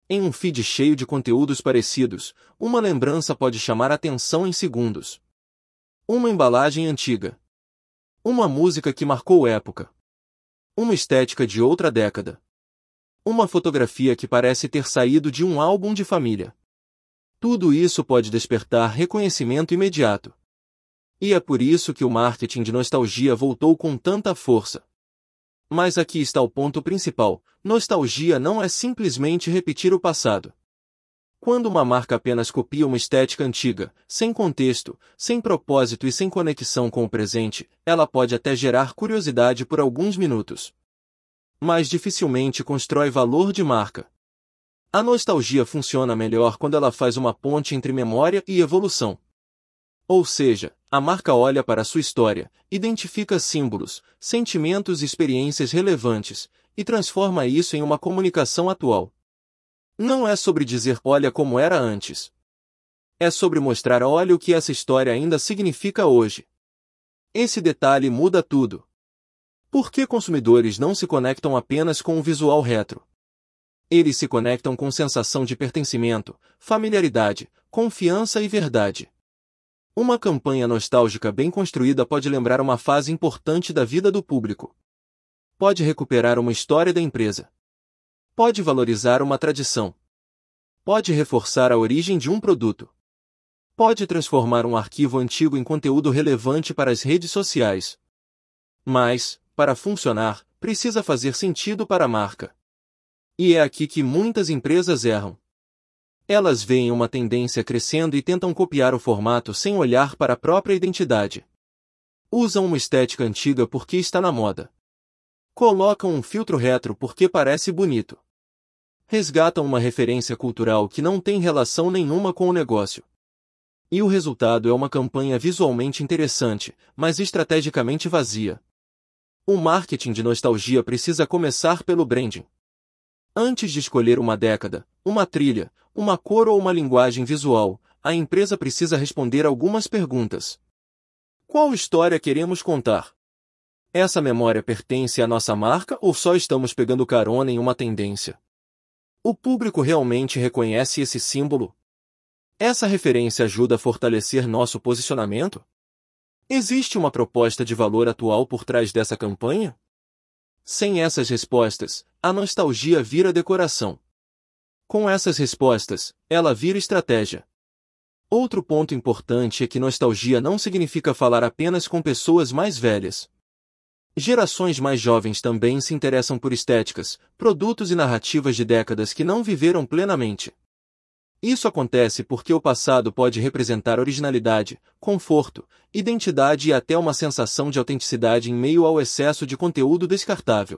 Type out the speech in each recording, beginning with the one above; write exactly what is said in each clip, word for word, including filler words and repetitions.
Em um feed cheio de conteúdos parecidos, uma lembrança pode chamar a atenção em segundos. Uma embalagem antiga. Uma música que marcou época. Uma estética de outra década. Uma fotografia que parece ter saído de um álbum de família. Tudo isso pode despertar reconhecimento imediato. E é por isso que o marketing de nostalgia voltou com tanta força. Mas aqui está o ponto principal: nostalgia não é simplesmente repetir o passado. Quando uma marca apenas copia uma estética antiga, sem contexto, sem propósito e sem conexão com o presente, ela pode até gerar curiosidade por alguns minutos. Mas dificilmente constrói valor de marca. A nostalgia funciona melhor quando ela faz uma ponte entre memória e evolução. Ou seja, a marca olha para sua história, identifica símbolos, sentimentos e experiências relevantes, e transforma isso em uma comunicação atual. Não é sobre dizer olha como era antes. É sobre mostrar olha o que essa história ainda significa hoje. Esse detalhe muda tudo. Por que consumidores não se conectam apenas com o visual retro? Eles se conectam com sensação de pertencimento, familiaridade, confiança e verdade. Uma campanha nostálgica bem construída pode lembrar uma fase importante da vida do público. Pode recuperar uma história da empresa. Pode valorizar uma tradição. Pode reforçar a origem de um produto. Pode transformar um arquivo antigo em conteúdo relevante para as redes sociais. Mas, para funcionar, precisa fazer sentido para a marca. E é aqui que muitas empresas erram. Elas veem uma tendência crescendo e tentam copiar o formato sem olhar para a própria identidade. Usam uma estética antiga porque está na moda. Colocam um filtro retro porque parece bonito. Resgatam uma referência cultural que não tem relação nenhuma com o negócio. E o resultado é uma campanha visualmente interessante, mas estrategicamente vazia. O marketing de nostalgia precisa começar pelo branding. Antes de escolher uma década, uma trilha, uma cor ou uma linguagem visual, a empresa precisa responder algumas perguntas. Qual história queremos contar? Essa memória pertence à nossa marca ou só estamos pegando carona em uma tendência? O público realmente reconhece esse símbolo? Essa referência ajuda a fortalecer nosso posicionamento? Existe uma proposta de valor atual por trás dessa campanha? Sem essas respostas, a nostalgia vira decoração. Com essas respostas, ela vira estratégia. Outro ponto importante é que nostalgia não significa falar apenas com pessoas mais velhas. Gerações mais jovens também se interessam por estéticas, produtos e narrativas de décadas que não viveram plenamente. Isso acontece porque o passado pode representar originalidade, conforto, identidade e até uma sensação de autenticidade em meio ao excesso de conteúdo descartável.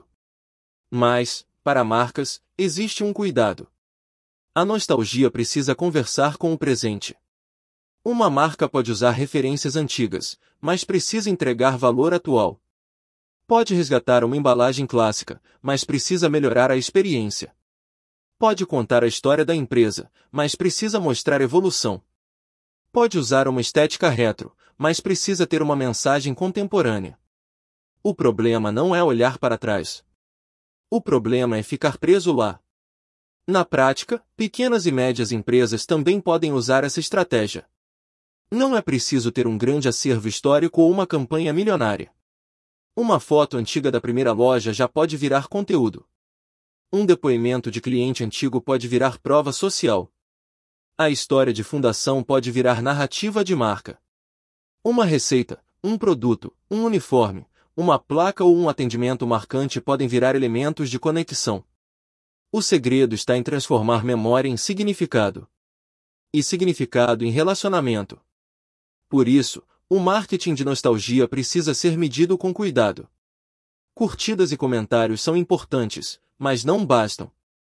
Mas, para marcas, existe um cuidado. A nostalgia precisa conversar com o presente. Uma marca pode usar referências antigas, mas precisa entregar valor atual. Pode resgatar uma embalagem clássica, mas precisa melhorar a experiência. Pode contar a história da empresa, mas precisa mostrar evolução. Pode usar uma estética retro, mas precisa ter uma mensagem contemporânea. O problema não é olhar para trás. O problema é ficar preso lá. Na prática, pequenas e médias empresas também podem usar essa estratégia. Não é preciso ter um grande acervo histórico ou uma campanha milionária. Uma foto antiga da primeira loja já pode virar conteúdo. Um depoimento de cliente antigo pode virar prova social. A história de fundação pode virar narrativa de marca. Uma receita, um produto, um uniforme, uma placa ou um atendimento marcante podem virar elementos de conexão. O segredo está em transformar memória em significado. E significado em relacionamento. Por isso, o marketing de nostalgia precisa ser medido com cuidado. Curtidas e comentários são importantes, mas não bastam.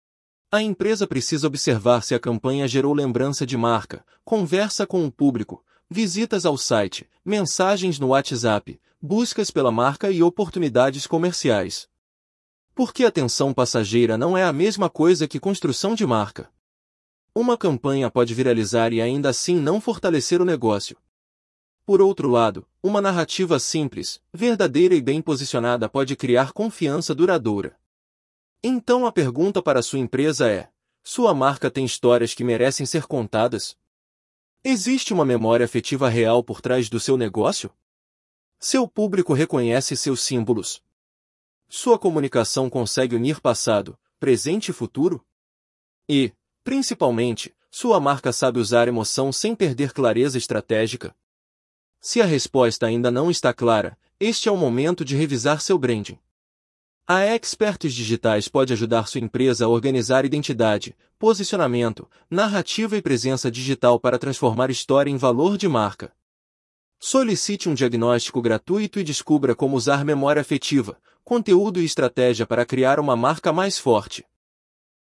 A empresa precisa observar se a campanha gerou lembrança de marca, conversa com o público, visitas ao site, mensagens no WhatsApp, buscas pela marca e oportunidades comerciais. Porque atenção passageira não é a mesma coisa que construção de marca. Uma campanha pode viralizar e ainda assim não fortalecer o negócio. Por outro lado, uma narrativa simples, verdadeira e bem posicionada pode criar confiança duradoura. Então a pergunta para sua empresa é: Sua marca tem histórias que merecem ser contadas? Existe uma memória afetiva real por trás do seu negócio? Seu público reconhece seus símbolos? Sua comunicação consegue unir passado, presente e futuro? E, principalmente, sua marca sabe usar emoção sem perder clareza estratégica? Se a resposta ainda não está clara, este é o momento de revisar seu branding. A Experts Digitais pode ajudar sua empresa a organizar identidade, posicionamento, narrativa e presença digital para transformar história em valor de marca. Solicite um diagnóstico gratuito e descubra como usar memória afetiva, conteúdo e estratégia para criar uma marca mais forte.